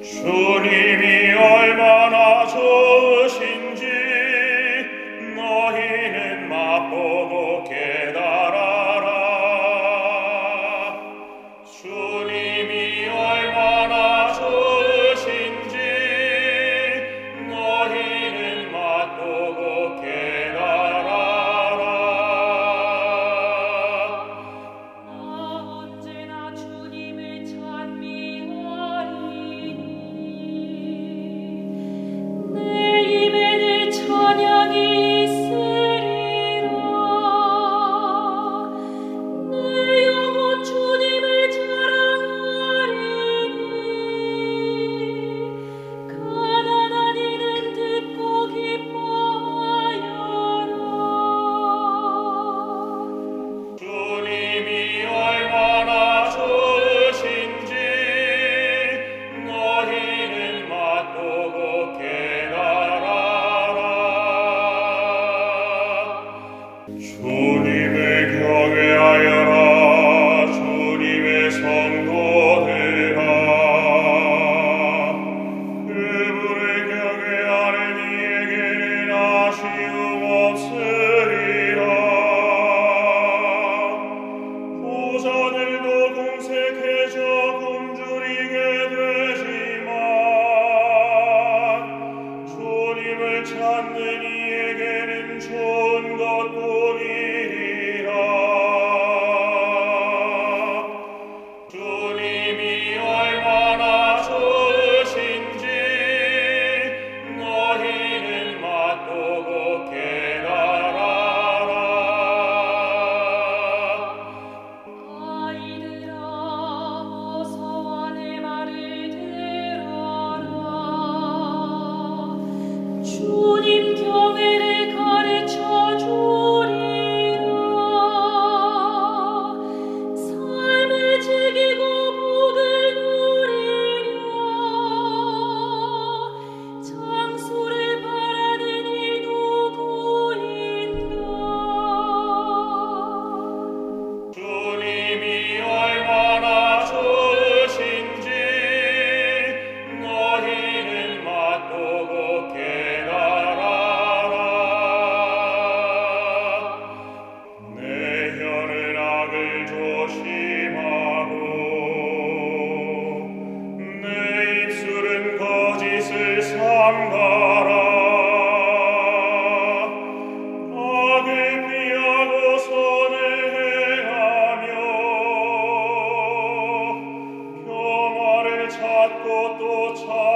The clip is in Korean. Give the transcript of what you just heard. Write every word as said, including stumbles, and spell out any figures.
주님이 얼마나 좋으신지 너희는 맛보고 깨달아라. 주님이 얼마나 좋으신지 너희는 맛보고 깨달아라. 나 언제나 주님을 찬미하리니 내 입에 늘 찬양이 있으리라. 내 영혼 주님을 자랑하리니 가난한 이는 듣고 기뻐하여라. 주님이 얼마나 좋으신지 너희는 맛보고 깨달아라. 주님을 경외하여라. 주님의 성도들아, 그분을 경외하는 이에게는 아쉬움 없으리라. 부자들도 공색해져 굶주리게 되지만 주님을 찾는 이에게는 좋은 것뿐이리라. 주님이 얼마나 좋으신지 너희는 맛보고 깨달아라. 아이들아 어서와 내 말을 들어라. 주님 경외를 가르쳐 주리라. 삶을 즐기고 복을 누리라. 장수를 바라는 이 누구인가. 주님이 얼마나 좋으신지 너희는 맛보고 깨달아라. 내 혀는 악을 조심하고 내 입술은 거짓을 삼가라. 악을 피하고 선을 행하며 평화를 찾고 또 찾